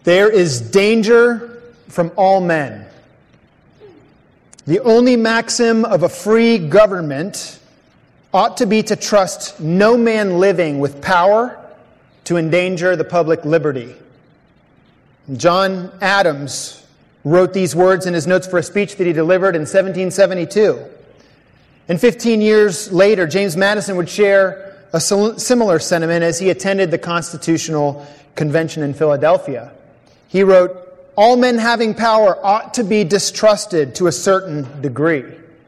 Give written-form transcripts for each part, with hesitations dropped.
There is danger from all men. The only maxim of a free government ought to be to trust no man living with power to endanger the public liberty. John Adams wrote these words in his notes for a speech that he delivered in 1772. And 15 years later, James Madison would share a similar sentiment as he attended the Constitutional Convention in Philadelphia. He wrote, "All men having power ought to be distrusted to a certain degree."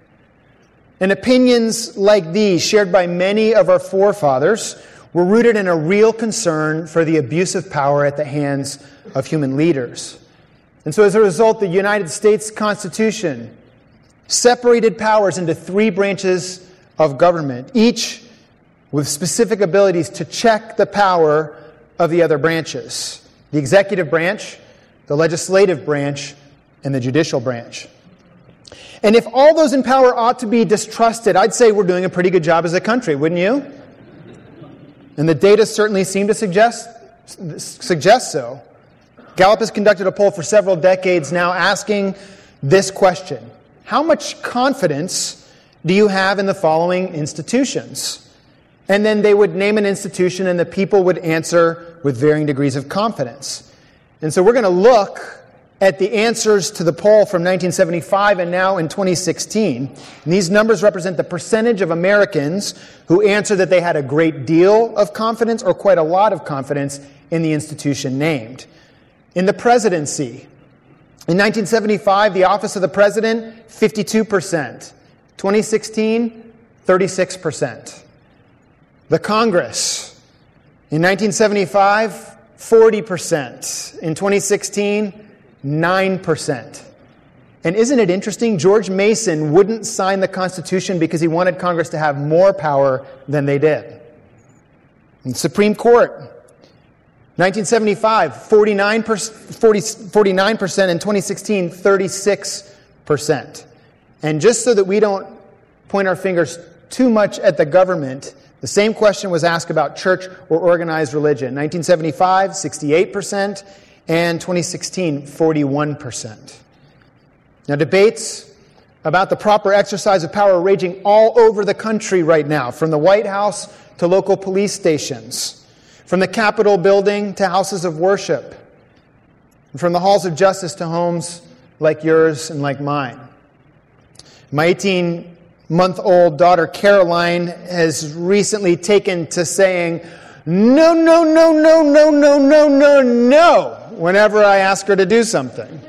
And opinions like these, shared by many of our forefathers, were rooted in a real concern for the abuse of power at the hands of human leaders. And so as a result, the United States Constitution separated powers into three branches of government, each with specific abilities to check the power of the other branches: the executive branch, the legislative branch, and the judicial branch. And if all those in power ought to be distrusted, I'd say we're doing a pretty good job as a country, wouldn't you? And the data certainly seem to suggest so. Gallup has conducted a poll for several decades now asking this question: how much confidence do you have in the following institutions? And then they would name an institution and the people would answer with varying degrees of confidence. And so we're going to look at the answers to the poll from 1975 and now in 2016. And these numbers represent the percentage of Americans who answered that they had a great deal of confidence or quite a lot of confidence in the institution named. In the presidency, in 1975, the office of the president, 52%. 2016, 36%. The Congress, in 1975, 40%. In 2016, 9%. And isn't it interesting? George Mason wouldn't sign the Constitution because he wanted Congress to have more power than they did. And Supreme Court, 1975, 49%. In 2016, 36%. And just so that we don't point our fingers too much at the government, the same question was asked about church or organized religion. 1975, 68%, and 2016, 41%. Now, debates about the proper exercise of power are raging all over the country right now, from the White House to local police stations, from the Capitol building to houses of worship, and from the halls of justice to homes like yours and like mine. My 18-month-old daughter Caroline has recently taken to saying, "No, no, no, no, no, no, no, no, no," whenever I ask her to do something.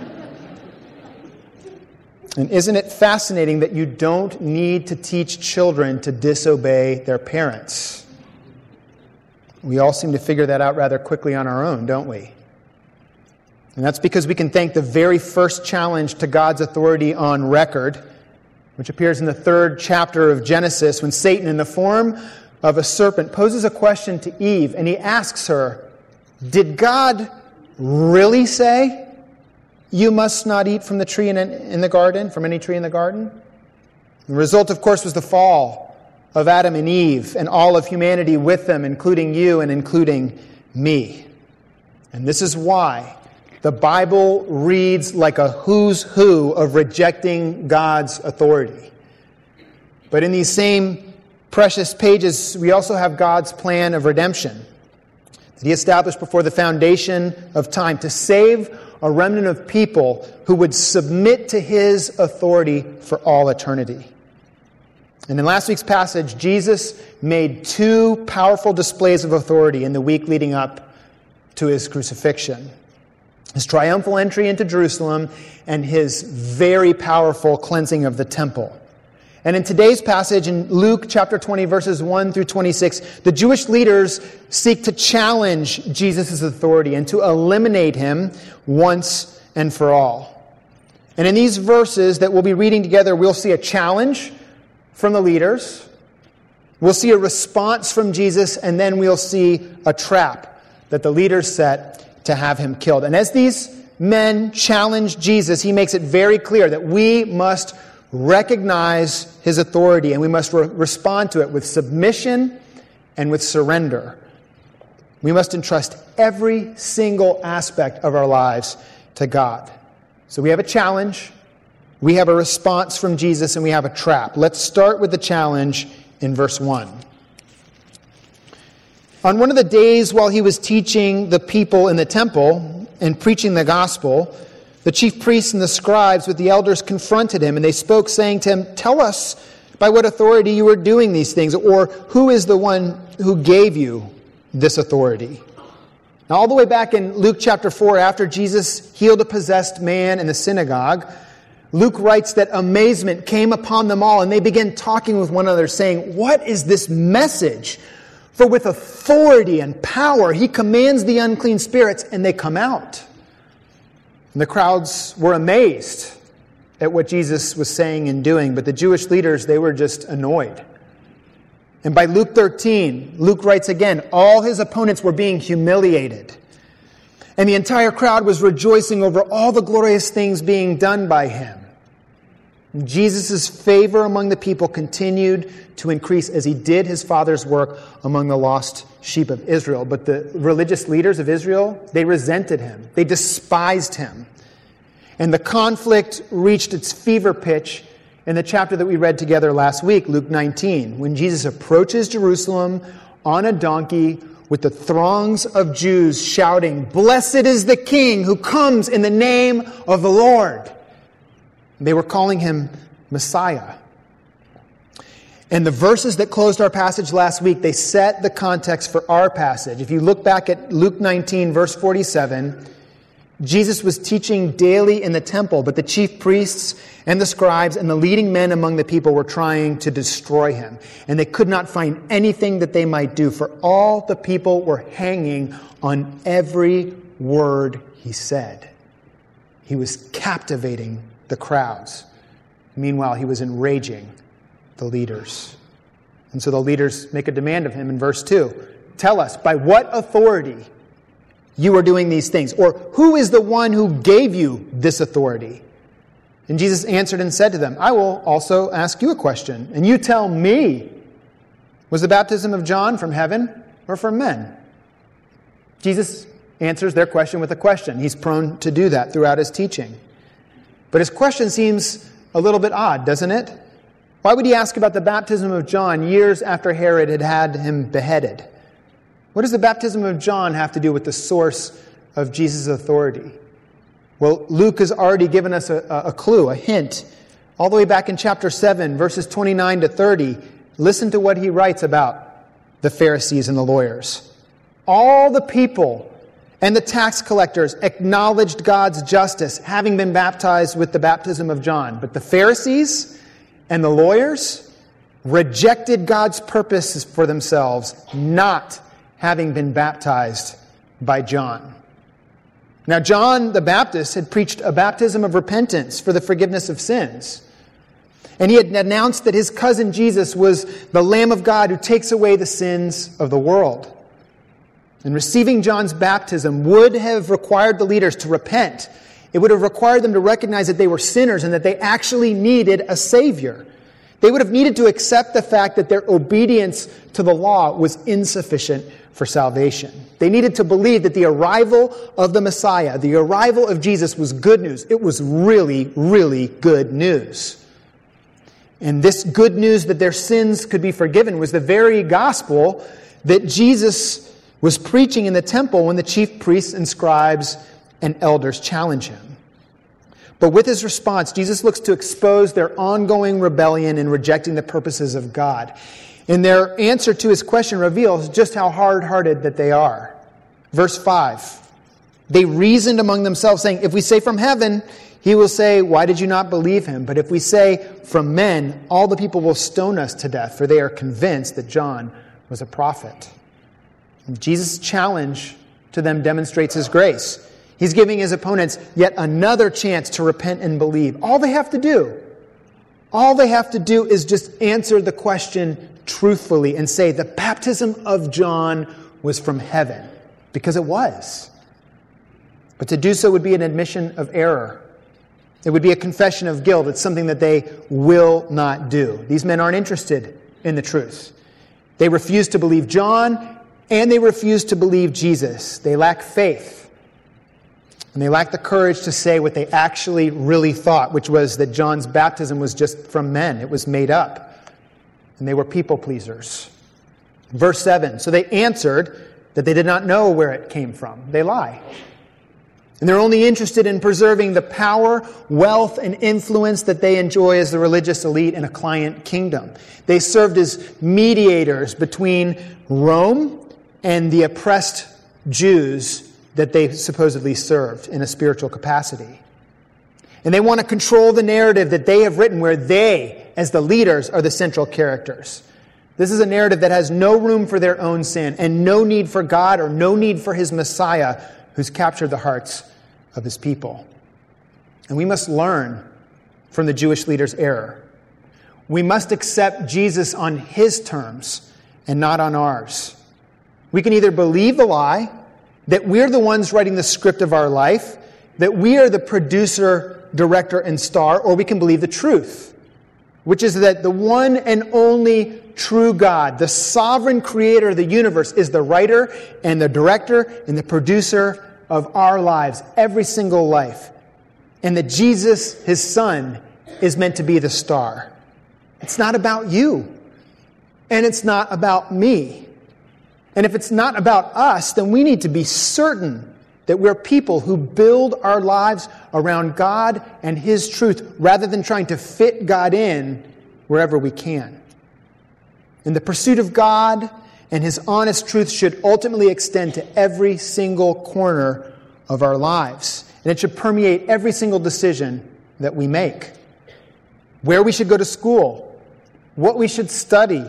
And isn't it fascinating that you don't need to teach children to disobey their parents? We all seem to figure that out rather quickly on our own, don't we? And that's because we can thank the very first challenge to God's authority on record, which appears in the 3rd chapter of Genesis, when Satan, in the form of a serpent, poses a question to Eve, and he asks her, "Did God really say you must not eat from the tree in the garden, from any tree in the garden?" The result, of course, was the fall of Adam and Eve and all of humanity with them, including you and including me. And this is why the Bible reads like a who's who of rejecting God's authority. But in these same precious pages, we also have God's plan of redemption that He established before the foundation of time to save a remnant of people who would submit to His authority for all eternity. And in last week's passage, Jesus made 2 powerful displays of authority in the week leading up to His crucifixion: His triumphal entry into Jerusalem and His very powerful cleansing of the temple. And in today's passage, in Luke chapter 20, verses 1 through 26, the Jewish leaders seek to challenge Jesus' authority and to eliminate Him once and for all. And in these verses that we'll be reading together, we'll see a challenge from the leaders, we'll see a response from Jesus, and then we'll see a trap that the leaders set to have Him killed. And as these men challenge Jesus, He makes it very clear that we must recognize His authority and we must respond to it with submission and with surrender. We must entrust every single aspect of our lives to God. So we have a challenge, we have a response from Jesus, and we have a trap. Let's start with the challenge in verse 1. On one of the days while he was teaching the people in the temple and preaching the gospel, the chief priests and the scribes with the elders confronted him, and they spoke, saying to him, "Tell us by what authority you are doing these things, or who is the one who gave you this authority?" Now, all the way back in Luke chapter 4, after Jesus healed a possessed man in the synagogue, Luke writes that amazement came upon them all, and they began talking with one another, saying, "What is this message? For with authority and power he commands the unclean spirits, and they come out." And the crowds were amazed at what Jesus was saying and doing, but the Jewish leaders, they were just annoyed. And by Luke 13, Luke writes again, all his opponents were being humiliated. And the entire crowd was rejoicing over all the glorious things being done by him. Jesus' favor among the people continued to increase as he did his Father's work among the lost sheep of Israel. But the religious leaders of Israel, they resented him. They despised him. And the conflict reached its fever pitch in the chapter that we read together last week, Luke 19, when Jesus approaches Jerusalem on a donkey with the throngs of Jews shouting, "Blessed is the King who comes in the name of the Lord." They were calling him Messiah. And the verses that closed our passage last week, they set the context for our passage. If you look back at Luke 19, verse 47, Jesus was teaching daily in the temple, but the chief priests and the scribes and the leading men among the people were trying to destroy him. And they could not find anything that they might do, for all the people were hanging on every word he said. He was captivating the crowds. Meanwhile, he was enraging the leaders. And so the leaders make a demand of him in verse 2. "Tell us, by what authority you are doing these things? Or who is the one who gave you this authority?" And Jesus answered and said to them, "I will also ask you a question, and you tell me, was the baptism of John from heaven or from men?" Jesus answers their question with a question. He's prone to do that throughout his teaching. But his question seems a little bit odd, doesn't it? Why would he ask about the baptism of John years after Herod had had him beheaded? What does the baptism of John have to do with the source of Jesus' authority? Well, Luke has already given us a clue, a hint. All the way back in chapter 7, verses 29 to 30, listen to what he writes about the Pharisees and the lawyers. "All the people and the tax collectors acknowledged God's justice, having been baptized with the baptism of John. But the Pharisees and the lawyers rejected God's purposes for themselves, not having been baptized by John." Now, John the Baptist had preached a baptism of repentance for the forgiveness of sins. And he had announced that his cousin Jesus was the Lamb of God who takes away the sins of the world. And receiving John's baptism would have required the leaders to repent. It would have required them to recognize that they were sinners and that they actually needed a Savior. They would have needed to accept the fact that their obedience to the law was insufficient for salvation. They needed to believe that the arrival of the Messiah, the arrival of Jesus, was good news. It was really, really good news. And this good news that their sins could be forgiven was the very gospel that Jesus was preaching in the temple when the chief priests and scribes and elders challenged him. But with his response, Jesus looks to expose their ongoing rebellion in rejecting the purposes of God. And their answer to his question reveals just how hard-hearted that they are. Verse 5, they reasoned among themselves, saying, "If we say from heaven, he will say, 'Why did you not believe him?' But if we say from men, all the people will stone us to death, for they are convinced that John was a prophet." And Jesus' challenge to them demonstrates his grace. He's giving his opponents yet another chance to repent and believe. All they have to do is just answer the question truthfully and say, the baptism of John was from heaven, because it was. But to do so would be an admission of error. It would be a confession of guilt. It's something that they will not do. These men aren't interested in the truth. They refuse to believe John, And they refuse to believe Jesus. They lack faith. And they lack the courage to say what they actually really thought, which was that John's baptism was just from men. It was made up. And they were people pleasers. Verse 7, so they answered that they did not know where it came from. They lie. And they're only interested in preserving the power, wealth, and influence that they enjoy as the religious elite in a client kingdom. They served as mediators between Rome and the oppressed Jews that they supposedly served in a spiritual capacity. And they want to control the narrative that they have written where they, as the leaders, are the central characters. This is a narrative that has no room for their own sin and no need for God or no need for His Messiah, who's captured the hearts of His people. And we must learn from the Jewish leaders' error. We must accept Jesus on His terms and not on ours. We can either believe the lie, that we're the ones writing the script of our life, that we are the producer, director, and star, or we can believe the truth, which is that the one and only true God, the sovereign creator of the universe, is the writer and the director and the producer of our lives, every single life. And that Jesus, His Son, is meant to be the star. It's not about you. And it's not about me. And if it's not about us, then we need to be certain that we're people who build our lives around God and His truth rather than trying to fit God in wherever we can. And the pursuit of God and His honest truth should ultimately extend to every single corner of our lives. And it should permeate every single decision that we make. Where we should go to school, what we should study,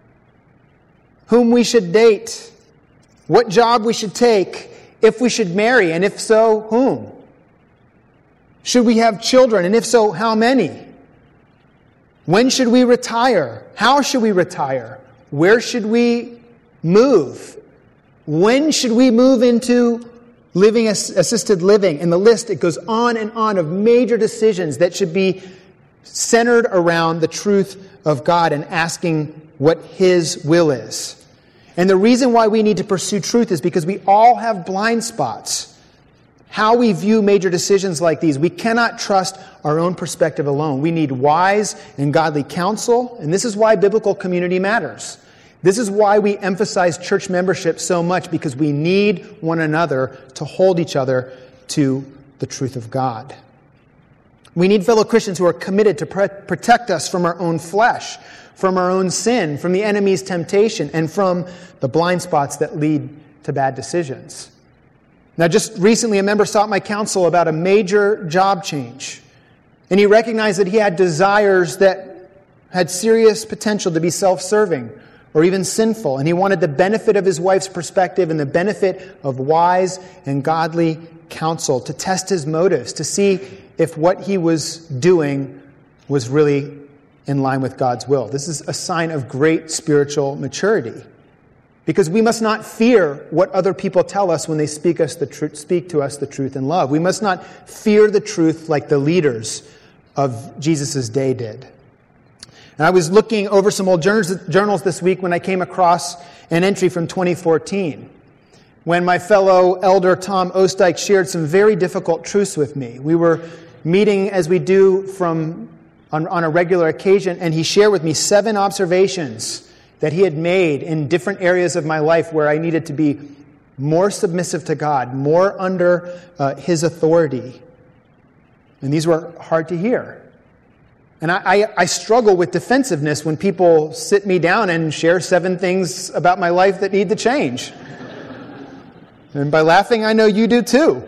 whom we should date, what job we should take, if we should marry, and if so, whom? Should we have children, and if so, how many? When should we retire? How should we retire? Where should we move? When should we move into assisted living? And the list, it goes on and on of major decisions that should be centered around the truth of God and asking what His will is. And the reason why we need to pursue truth is because we all have blind spots. How we view major decisions like these, we cannot trust our own perspective alone. We need wise and godly counsel, and this is why biblical community matters. This is why we emphasize church membership so much, because we need one another to hold each other to the truth of God. We need fellow Christians who are committed to protect us from our own flesh, from our own sin, from the enemy's temptation, and from the blind spots that lead to bad decisions. Now, just recently, a member sought my counsel about a major job change. And he recognized that he had desires that had serious potential to be self-serving or even sinful. And he wanted the benefit of his wife's perspective and the benefit of wise and godly counsel to test his motives, to see if what he was doing was really in line with God's will. This is a sign of great spiritual maturity, because we must not fear what other people tell us when they speak to us the truth in love. We must not fear the truth like the leaders of Jesus' day did. And I was looking over some old journals this week when I came across an entry from 2014, when my fellow elder Tom Osteich shared some very difficult truths with me. We were meeting as we do on a regular occasion, and he shared with me 7 observations that he had made in different areas of my life where I needed to be more submissive to God, more under His authority. And these were hard to hear. And I struggle with defensiveness when people sit me down and share 7 things about my life that need to change. And by laughing, I know you do too.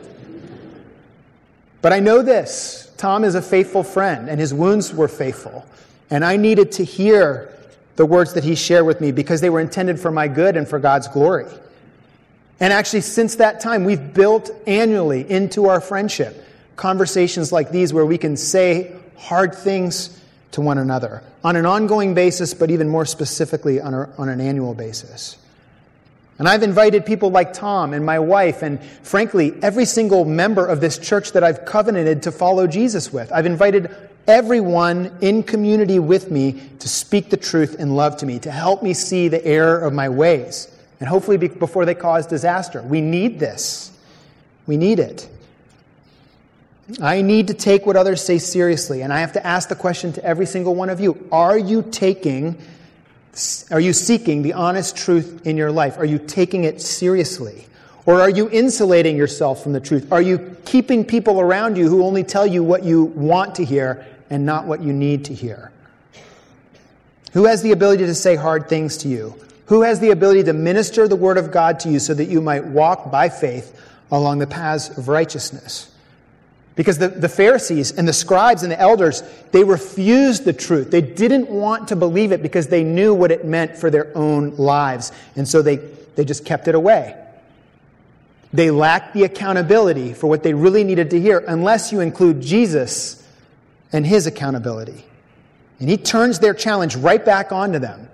But I know this. Tom is a faithful friend, and his wounds were faithful. And I needed to hear the words that he shared with me because they were intended for my good and for God's glory. And actually, since that time, we've built annually into our friendship conversations like these where we can say hard things to one another on an ongoing basis, but even more specifically on an annual basis. And I've invited people like Tom and my wife and, frankly, every single member of this church that I've covenanted to follow Jesus with. I've invited everyone in community with me to speak the truth in love to me, to help me see the error of my ways and hopefully before they cause disaster. We need this. We need it. I need to take what others say seriously, and I have to ask the question to every single one of you. Are you seeking the honest truth in your life? Are you taking it seriously? Or are you insulating yourself from the truth? Are you keeping people around you who only tell you what you want to hear and not what you need to hear? Who has the ability to say hard things to you? Who has the ability to minister the word of God to you so that you might walk by faith along the paths of righteousness? Because the Pharisees and the scribes and the elders, they refused the truth. They didn't want to believe it because they knew what it meant for their own lives. And so they just kept it away. They lacked the accountability for what they really needed to hear, unless you include Jesus and his accountability. And he turns their challenge right back onto them.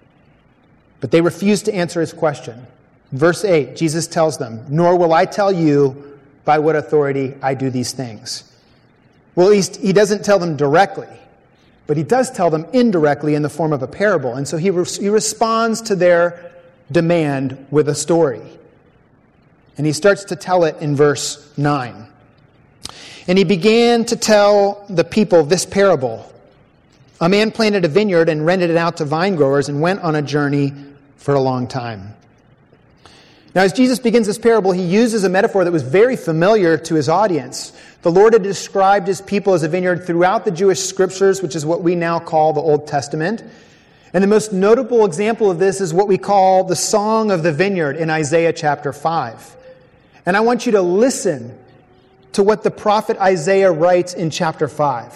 But they refused to answer his question. Verse 8, Jesus tells them, "Nor will I tell you by what authority I do these things." Well, at least he doesn't tell them directly, but he does tell them indirectly in the form of a parable. And so he responds to their demand with a story. And he starts to tell it in verse 9. "And he began to tell the people this parable. A man planted a vineyard and rented it out to vine growers and went on a journey for a long time." Now, as Jesus begins this parable, he uses a metaphor that was very familiar to his audience. The Lord had described his people as a vineyard throughout the Jewish scriptures, which is what we now call the Old Testament. And the most notable example of this is what we call the Song of the Vineyard in Isaiah chapter 5. And I want you to listen to what the prophet Isaiah writes in chapter 5.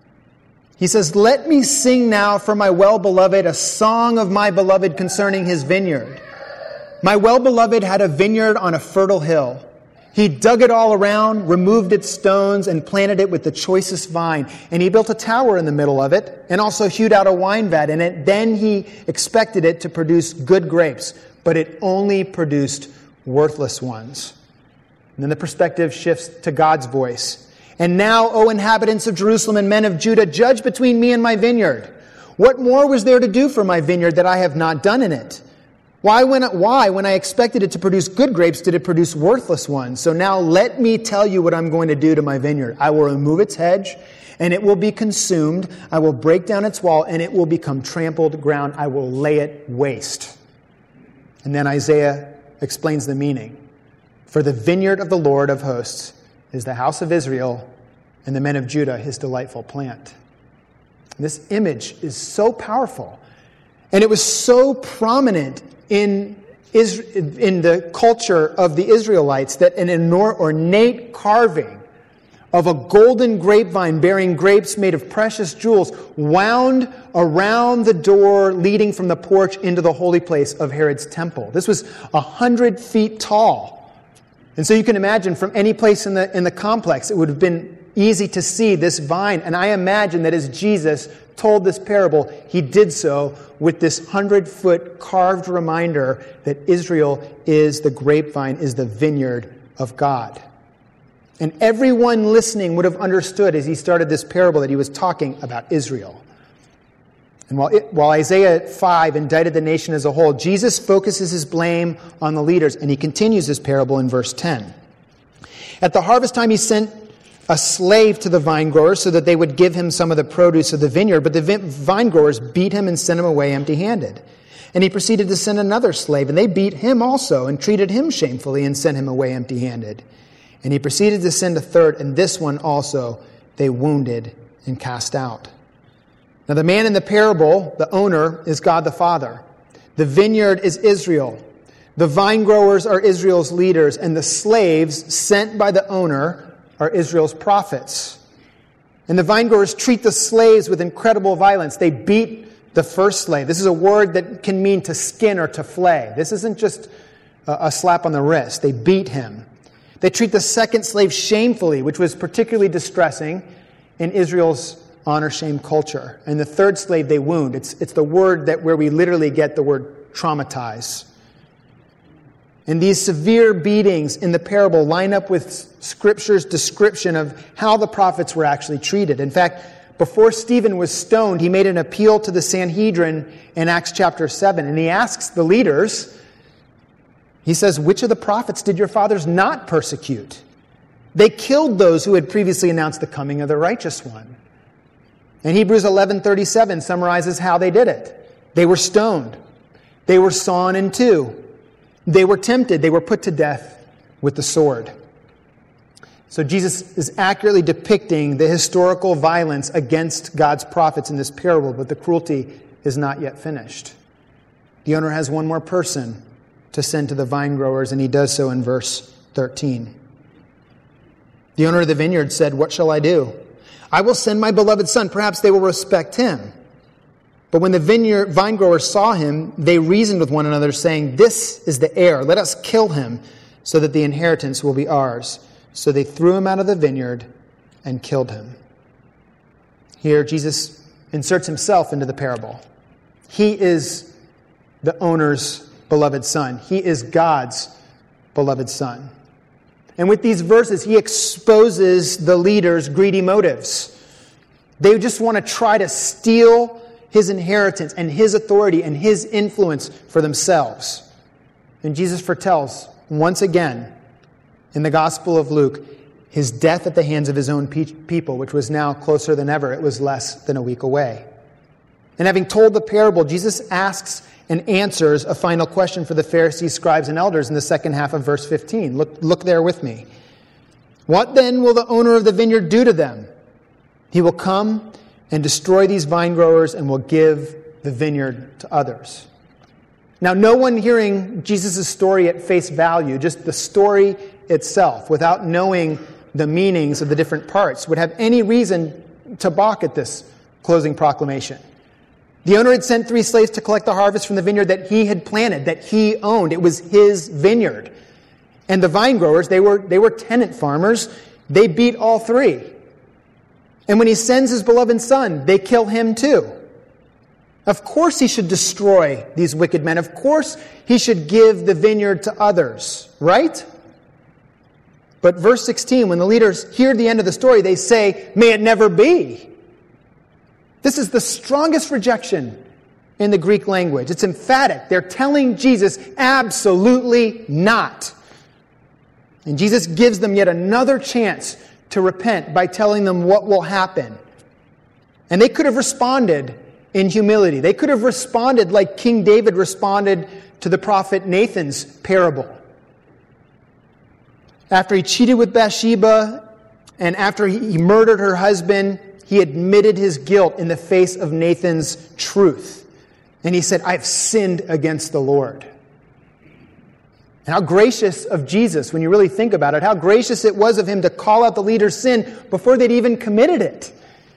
He says, "Let me sing now for my well-beloved a song of my beloved concerning his vineyard. My well-beloved had a vineyard on a fertile hill. He dug it all around, removed its stones, and planted it with the choicest vine. And he built a tower in the middle of it, and also hewed out a wine vat in it. Then he expected it to produce good grapes, but it only produced worthless ones." And then the perspective shifts to God's voice. "And now, O inhabitants of Jerusalem and men of Judah, judge between me and my vineyard. What more was there to do for my vineyard that I have not done in it? Why, when I expected it to produce good grapes, did it produce worthless ones? So now let me tell you what I'm going to do to my vineyard. I will remove its hedge, and it will be consumed. I will break down its wall, and it will become trampled ground. I will lay it waste." And then Isaiah explains the meaning. "For the vineyard of the Lord of hosts is the house of Israel, and the men of Judah his delightful plant." This image is so powerful, and it was so prominent in the culture of the Israelites that an ornate carving of a golden grapevine bearing grapes made of precious jewels wound around the door leading from the porch into the holy place of Herod's temple. This was 100 feet tall. And so you can imagine from any place in the complex, it would have been easy to see this vine. And I imagine that as Jesus told this parable, he did so with this 100-foot carved reminder that Israel is the grapevine, is the vineyard of God. And everyone listening would have understood as he started this parable that he was talking about Israel. And while Isaiah 5 indicted the nation as a whole, Jesus focuses his blame on the leaders, and he continues this parable in verse 10. "At the harvest time he sent a slave to the vine growers so that they would give him some of the produce of the vineyard, but the vine growers beat him and sent him away empty-handed. And he proceeded to send another slave, and they beat him also and treated him shamefully and sent him away empty-handed. And he proceeded to send a third, and this one also they wounded and cast out." Now the man in the parable, the owner, is God the Father. The vineyard is Israel. The vine growers are Israel's leaders, and the slaves sent by the owner are Israel's prophets. And the vine growers treat the slaves with incredible violence. They beat the first slave. This is a word that can mean to skin or to flay. This isn't just a slap on the wrist. They beat him. They treat the second slave shamefully, which was particularly distressing in Israel's honor-shame culture. And the third slave they wound. It's the word where we literally get the word traumatize. And these severe beatings in the parable line up with Scripture's description of how the prophets were actually treated. In fact, before Stephen was stoned, he made an appeal to the Sanhedrin in Acts chapter 7. And he asks the leaders, He says, which of the prophets did your fathers not persecute? They killed those who had previously announced the coming of the righteous one. And Hebrews 11:37 summarizes how they did it. They were stoned. They were sawn in two. They were tempted. They were put to death with the sword. So Jesus is accurately depicting the historical violence against God's prophets in this parable, but the cruelty is not yet finished. The owner has one more person to send to the vine growers, and he does so in verse 13. The owner of the vineyard said, "What shall I do? I will send my beloved son. Perhaps they will respect him." But when the vine growers saw him, they reasoned with one another, saying, "This is the heir. Let us kill him, so that the inheritance will be ours." So they threw him out of the vineyard and killed him. Here, Jesus inserts himself into the parable. He is the owner's beloved son. He is God's beloved son. And with these verses, he exposes the leaders' greedy motives. They just want to try to steal his inheritance and his authority and his influence for themselves. And Jesus foretells, once again, in the Gospel of Luke, his death at the hands of his own people, which was now closer than ever. It was less than a week away. And having told the parable, Jesus asks and answers a final question for the Pharisees, scribes, and elders in the second half of verse 15. Look there with me. What then will the owner of the vineyard do to them? He will come and destroy these vine growers and will give the vineyard to others. Now, no one hearing Jesus' story at face value, just the story itself, without knowing the meanings of the different parts, would have any reason to balk at this closing proclamation. The owner had sent 3 slaves to collect the harvest from the vineyard that he had planted, that he owned. It was his vineyard. And the vine growers, they were tenant farmers. They beat all 3. And when he sends his beloved son, they kill him too. Of course he should destroy these wicked men. Of course he should give the vineyard to others, right? But verse 16, when the leaders hear the end of the story, they say, "May it never be." This is the strongest rejection in the Greek language. It's emphatic. They're telling Jesus, absolutely not. And Jesus gives them yet another chance to repent by telling them what will happen. And they could have responded in humility. They could have responded like King David responded to the prophet Nathan's parable. After he cheated with Bathsheba and after he murdered her husband, he admitted his guilt in the face of Nathan's truth. And he said, "I've sinned against the Lord." And how gracious of Jesus, when you really think about it, how gracious it was of him to call out the leader's sin before they'd even committed it.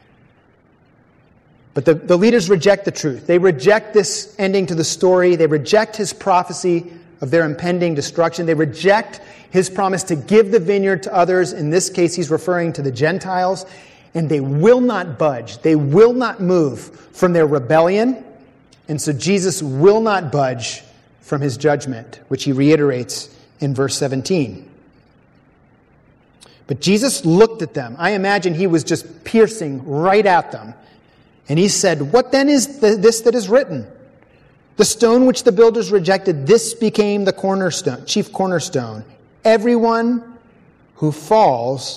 But the leaders reject the truth. They reject this ending to the story. They reject his prophecy of their impending destruction. They reject his promise to give the vineyard to others. In this case, he's referring to the Gentiles. And they will not budge. They will not move from their rebellion. And so Jesus will not budge from his judgment, which he reiterates in verse 17. But Jesus looked at them. I imagine he was just piercing right at them. And he said, "What then is this that is written? The stone which the builders rejected, this became the cornerstone, chief cornerstone. Everyone who falls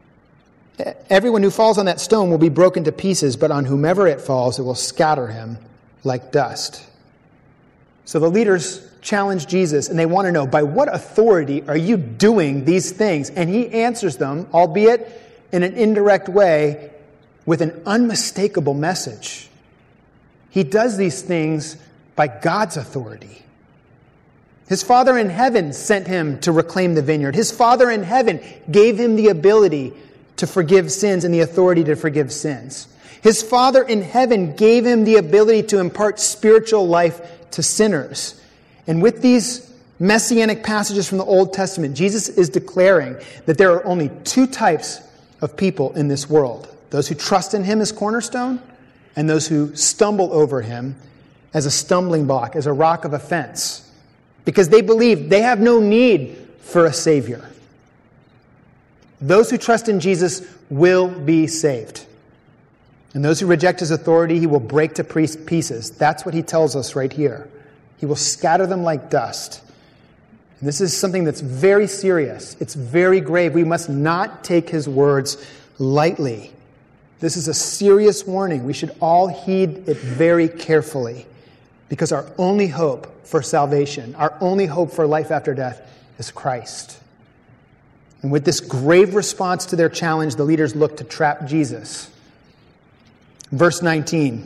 on that stone will be broken to pieces, but on whomever it falls, it will scatter him like dust." So the leaders challenge Jesus, and they want to know, by what authority are you doing these things? And he answers them, albeit in an indirect way, with an unmistakable message. He does these things by God's authority. His Father in heaven sent him to reclaim the vineyard. His Father in heaven gave him the ability to forgive sins and the authority to forgive sins. His Father in heaven gave him the ability to impart spiritual life to sinners. And with these messianic passages from the Old Testament, Jesus is declaring that there are only 2 types of people in this world. Those who trust in him as cornerstone, and those who stumble over him as a stumbling block, as a rock of offense. Because they believe they have no need for a Savior. Those who trust in Jesus will be saved. And those who reject his authority, he will break to pieces. That's what he tells us right here. He will scatter them like dust. This is something that's very serious. It's very grave. We must not take his words lightly. This is a serious warning. We should all heed it very carefully, because our only hope for salvation, our only hope for life after death is Christ. And with this grave response to their challenge, the leaders look to trap Jesus. Verse 19.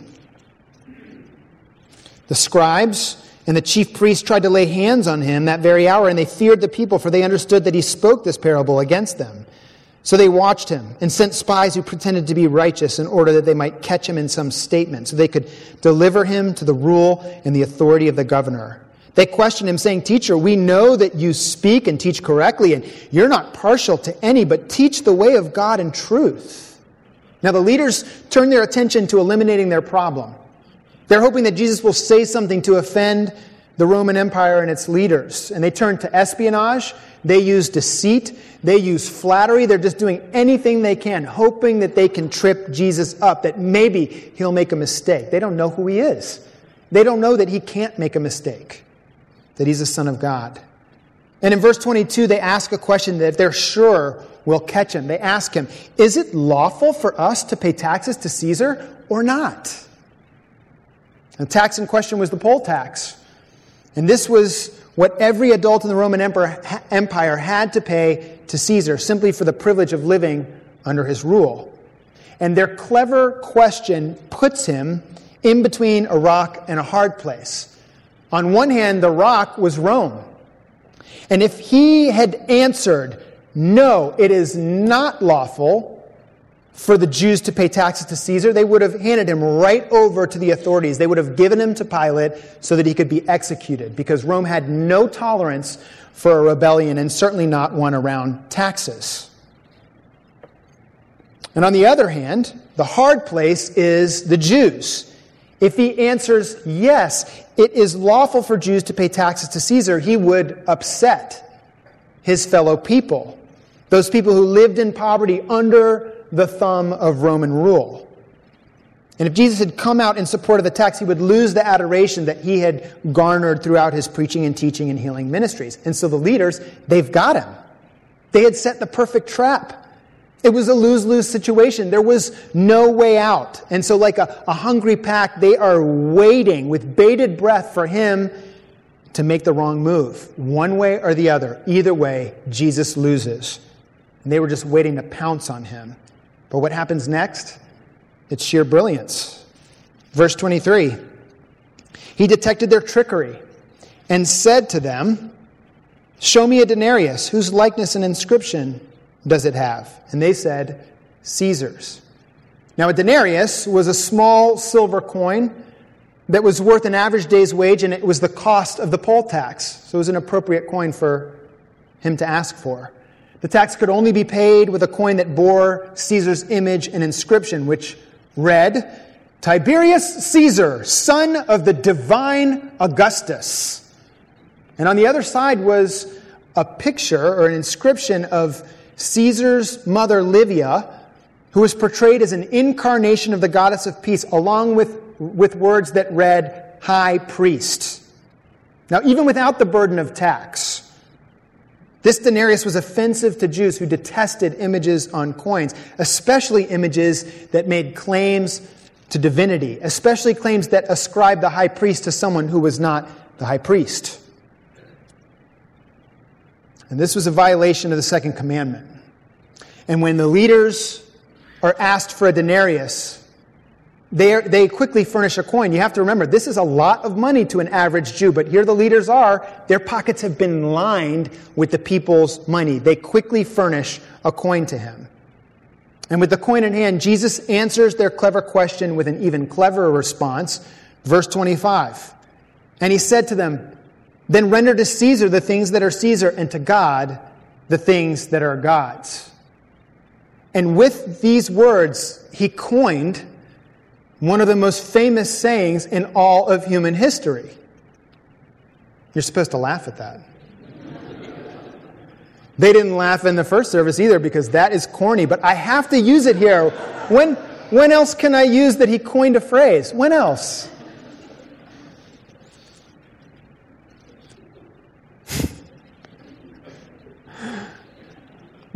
The scribes and the chief priests tried to lay hands on him that very hour, and they feared the people, for they understood that he spoke this parable against them. So they watched him and sent spies who pretended to be righteous in order that they might catch him in some statement, so they could deliver him to the rule and the authority of the governor. They questioned him, saying, "Teacher, we know that you speak and teach correctly, and you're not partial to any, but teach the way of God in truth." Now the leaders turn their attention to eliminating their problem. They're hoping that Jesus will say something to offend the Roman Empire and its leaders. And they turn to espionage. They use deceit. They use flattery. They're just doing anything they can, hoping that they can trip Jesus up, that maybe he'll make a mistake. They don't know who he is. They don't know that he can't make a mistake, that he's the Son of God. And in verse 22, they ask a question that they're sure will catch him. They ask him, "Is it lawful for us to pay taxes to Caesar or not?" The tax in question was the poll tax. And this was what every adult in the Roman Empire had to pay to Caesar, simply for the privilege of living under his rule. And their clever question puts him in between a rock and a hard place. On one hand, the rock was Rome. And if he had answered, "No, it is not lawful for the Jews to pay taxes to Caesar," they would have handed him right over to the authorities. They would have given him to Pilate so that he could be executed, because Rome had no tolerance for a rebellion, and certainly not one around taxes. And on the other hand, the hard place is the Jews. If he answers, "Yes, it is lawful for Jews to pay taxes to Caesar," he would upset his fellow people, those people who lived in poverty under the thumb of Roman rule. And if Jesus had come out in support of the tax, he would lose the adoration that he had garnered throughout his preaching and teaching and healing ministries. And so the leaders, they've got him. They had set the perfect trap. It was a lose-lose situation. There was no way out. And so like a hungry pack, they are waiting with bated breath for him to make the wrong move. One way or the other. Either way, Jesus loses. And they were just waiting to pounce on him. But what happens next? It's sheer brilliance. Verse 23. He detected their trickery and said to them, "Show me a denarius. Whose likeness and inscription does it have?" And they said, "Caesar's." Now a denarius was a small silver coin that was worth an average day's wage, and it was the cost of the poll tax. So it was an appropriate coin for him to ask for. The tax could only be paid with a coin that bore Caesar's image and inscription, which read, "Tiberius Caesar, son of the divine Augustus." And on the other side was a picture or an inscription of Caesar's mother Livia, who was portrayed as an incarnation of the goddess of peace, along with words that read, "High Priest." Now, even without the burden of tax, this denarius was offensive to Jews who detested images on coins, especially images that made claims to divinity, especially claims that ascribed the high priest to someone who was not the high priest. And this was a violation of the second commandment. And when the leaders are asked for a denarius, they quickly furnish a coin. You have to remember, this is a lot of money to an average Jew, but here the leaders are. Their pockets have been lined with the people's money. They quickly furnish a coin to him. And with the coin in hand, Jesus answers their clever question with an even cleverer response. Verse 25. And he said to them, "Then render to Caesar the things that are Caesar, and to God the things that are God's." And with these words, he coined one of the most famous sayings in all of human history. You're supposed to laugh at that. They didn't laugh in the first service either, because that is corny, but I have to use it here. When else can I use that he coined a phrase? When else?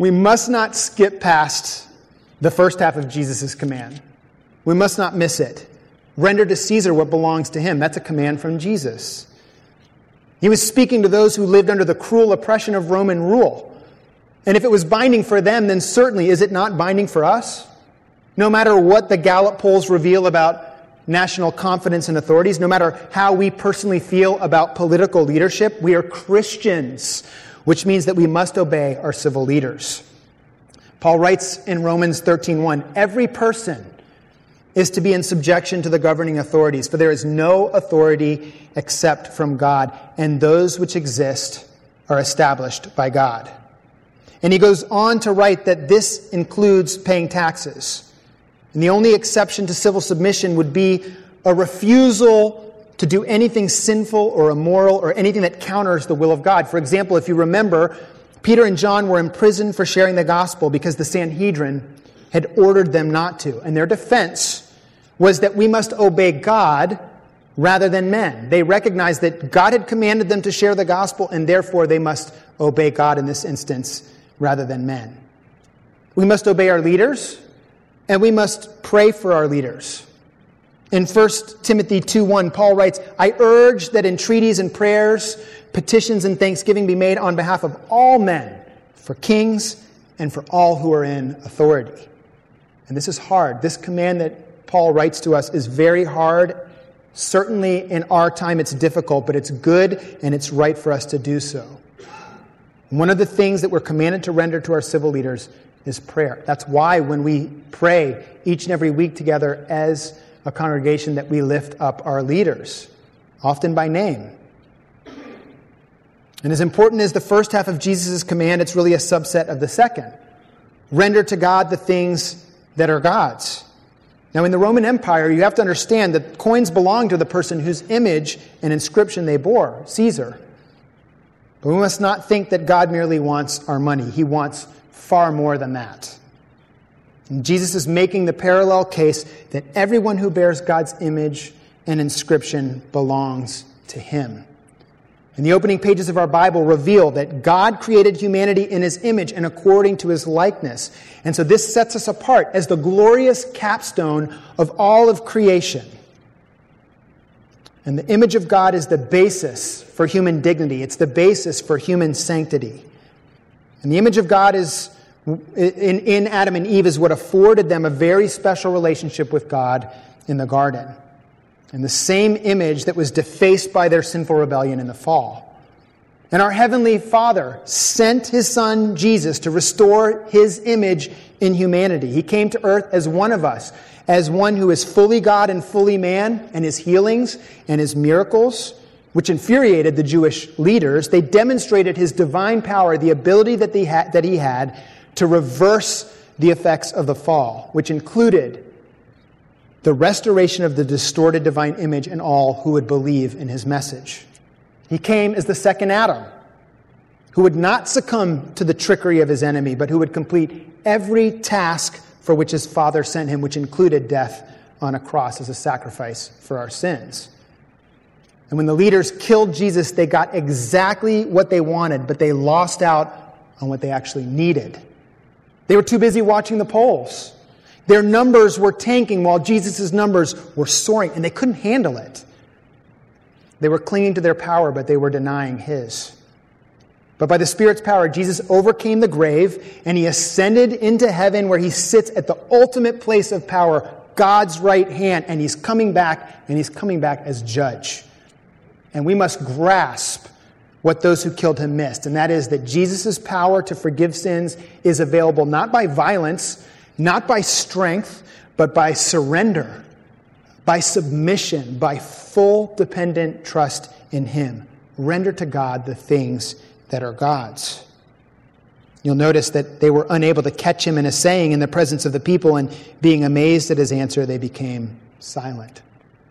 We must not skip past the first half of Jesus' command. We must not miss it. Render to Caesar what belongs to him. That's a command from Jesus. He was speaking to those who lived under the cruel oppression of Roman rule. And if it was binding for them, then certainly is it not binding for us? No matter what the Gallup polls reveal about national confidence in authorities, no matter how we personally feel about political leadership, we are Christians, which means that we must obey our civil leaders. Paul writes in Romans 13:1, every person is to be in subjection to the governing authorities, for there is no authority except from God, and those which exist are established by God. And he goes on to write that this includes paying taxes. And the only exception to civil submission would be a refusal to do anything sinful or immoral or anything that counters the will of God. For example, if you remember, Peter and John were imprisoned for sharing the gospel because the Sanhedrin had ordered them not to. And their defense was that we must obey God rather than men. They recognized that God had commanded them to share the gospel, and therefore they must obey God in this instance rather than men. We must obey our leaders, and we must pray for our leaders. In 1 Timothy 2:1, Paul writes, I urge that entreaties and prayers, petitions and thanksgiving be made on behalf of all men, for kings and for all who are in authority. And this is hard. This command that Paul writes to us is very hard. Certainly in our time it's difficult, but it's good and it's right for us to do so. And one of the things that we're commanded to render to our civil leaders is prayer. That's why when we pray each and every week together as a congregation that we lift up our leaders, often by name. And as important as the first half of Jesus' command, it's really a subset of the second. Render to God the things that are God's. Now, in the Roman Empire, you have to understand that coins belonged to the person whose image and inscription they bore, Caesar. But we must not think that God merely wants our money. He wants far more than that. And Jesus is making the parallel case that everyone who bears God's image and inscription belongs to him. And the opening pages of our Bible reveal that God created humanity in his image and according to his likeness. And so this sets us apart as the glorious capstone of all of creation. And the image of God is the basis for human dignity. It's the basis for human sanctity. And the image of God is in Adam and Eve is what afforded them a very special relationship with God in the garden. And the same image that was defaced by their sinful rebellion in the fall. And our Heavenly Father sent his Son, Jesus, to restore his image in humanity. He came to earth as one of us, as one who is fully God and fully man, and his healings and his miracles, which infuriated the Jewish leaders, they demonstrated his divine power, the ability that he had to reverse the effects of the fall, which included the restoration of the distorted divine image in all who would believe in his message. He came as the second Adam, who would not succumb to the trickery of his enemy, but who would complete every task for which his Father sent him, which included death on a cross as a sacrifice for our sins. And when the leaders killed Jesus, they got exactly what they wanted, but they lost out on what they actually needed. They were too busy watching the polls. Their numbers were tanking while Jesus' numbers were soaring, and they couldn't handle it. They were clinging to their power, but they were denying his. But by the Spirit's power, Jesus overcame the grave, and he ascended into heaven where he sits at the ultimate place of power, God's right hand, and he's coming back as judge. And we must grasp what those who killed him missed, and that is that Jesus' power to forgive sins is available not by violence, not by strength, but by surrender, by submission, by full dependent trust in him. Render to God the things that are God's. You'll notice that they were unable to catch him in a saying in the presence of the people, and being amazed at his answer, they became silent.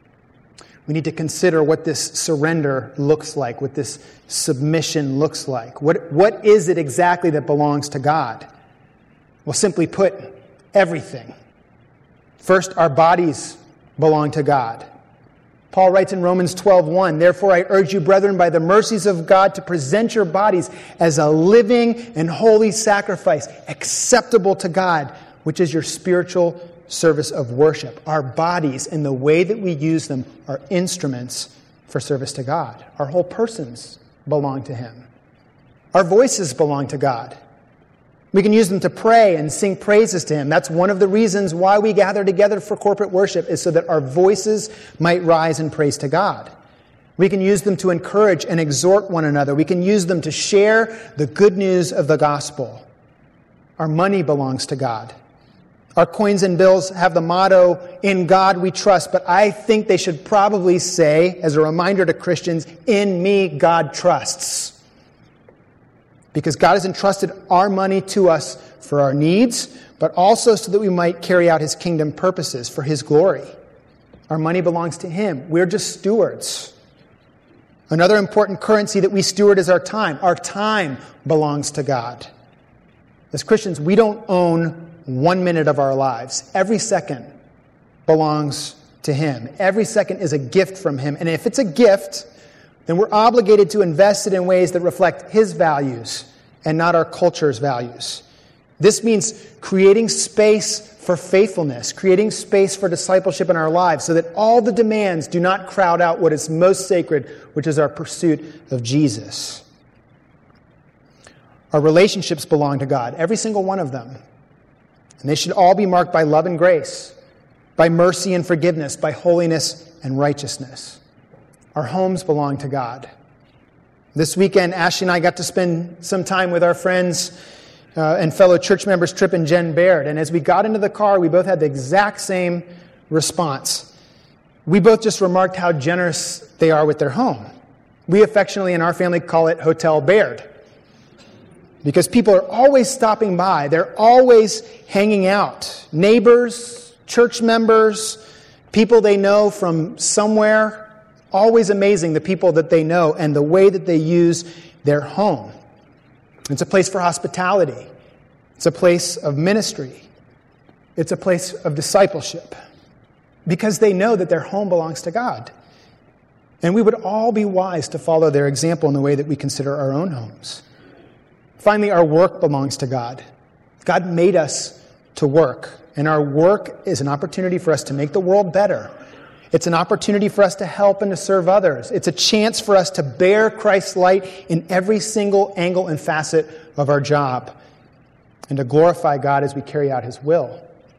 We need to consider what this surrender looks like, what this submission looks like. What is it exactly that belongs to God? Well, simply put, everything. First, our bodies belong to God. Paul writes in Romans 12:1, "Therefore I urge you, brethren, by the mercies of God, to present your bodies as a living and holy sacrifice, acceptable to God, which is your spiritual service of worship." Our bodies and the way that we use them are instruments for service to God. Our whole persons belong to Him. Our voices belong to God. We can use them to pray and sing praises to Him. That's one of the reasons why we gather together for corporate worship, is so that our voices might rise in praise to God. We can use them to encourage and exhort one another. We can use them to share the good news of the gospel. Our money belongs to God. Our coins and bills have the motto, "In God we trust," but I think they should probably say, as a reminder to Christians, "In me God trusts." Because God has entrusted our money to us for our needs, but also so that we might carry out His kingdom purposes for His glory. Our money belongs to Him. We're just stewards. Another important currency that we steward is our time. Our time belongs to God. As Christians, we don't own 1 minute of our lives. Every second belongs to Him. Every second is a gift from Him. And if it's a gift, then we're obligated to invest it in ways that reflect His values and not our culture's values. This means creating space for faithfulness, creating space for discipleship in our lives, so that all the demands do not crowd out what is most sacred, which is our pursuit of Jesus. Our relationships belong to God, every single one of them. And they should all be marked by love and grace, by mercy and forgiveness, by holiness and righteousness. Our homes belong to God. This weekend, Ashley and I got to spend some time with our friends and fellow church members, Tripp and Jen Baird. And as we got into the car, we both had the exact same response. We both just remarked how generous they are with their home. We affectionately in our family call it Hotel Baird, because people are always stopping by. They're always hanging out. Neighbors, church members, people they know from somewhere. Always amazing, the people that they know and the way that they use their home. It's a place for hospitality. It's a place of ministry. It's a place of discipleship, because they know that their home belongs to God. And we would all be wise to follow their example in the way that we consider our own homes. Finally, our work belongs to God. God made us to work, and our work is an opportunity for us to make the world better. It's an opportunity for us to help and to serve others. It's a chance for us to bear Christ's light in every single angle and facet of our job, and to glorify God as we carry out His will.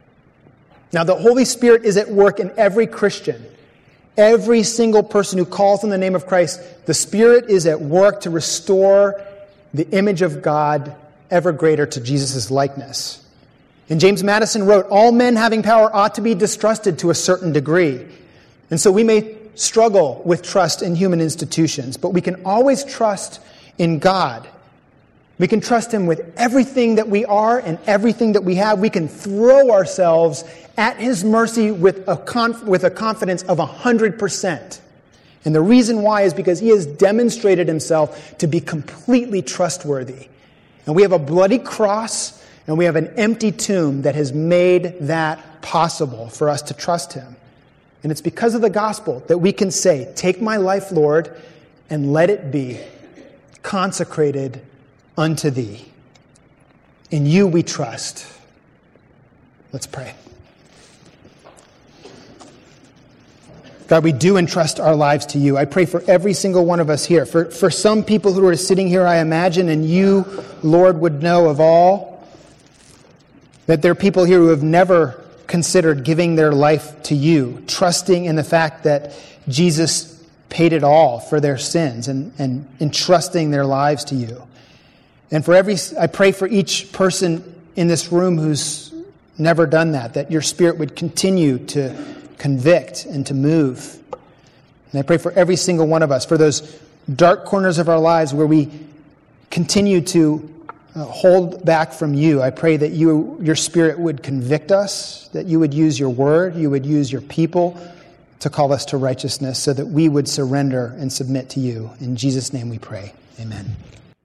Now, the Holy Spirit is at work in every Christian. Every single person who calls on the name of Christ, the Spirit is at work to restore the image of God ever greater to Jesus' likeness. And James Madison wrote, "All men having power ought to be distrusted to a certain degree." And so we may struggle with trust in human institutions, but we can always trust in God. We can trust Him with everything that we are and everything that we have. We can throw ourselves at His mercy with a confidence of 100%. And the reason why is because He has demonstrated Himself to be completely trustworthy. And we have a bloody cross, and we have an empty tomb that has made that possible for us to trust Him. And it's because of the gospel that we can say, "Take my life, Lord, and let it be consecrated unto Thee. In You we trust." Let's pray. God, we do entrust our lives to You. I pray for every single one of us here. For some people who are sitting here, I imagine, and You, Lord, would know of all, that there are people here who have never considered giving their life to You, trusting in the fact that Jesus paid it all for their sins, and entrusting their lives to You. And I pray for each person in this room who's never done that Your Spirit would continue to convict and to move. And I pray for every single one of us, for those dark corners of our lives where we continue to hold back from You. I pray that Your Spirit would convict us, that You would use Your word, You would use Your people to call us to righteousness, so that we would surrender and submit to You. In Jesus' name we pray. Amen.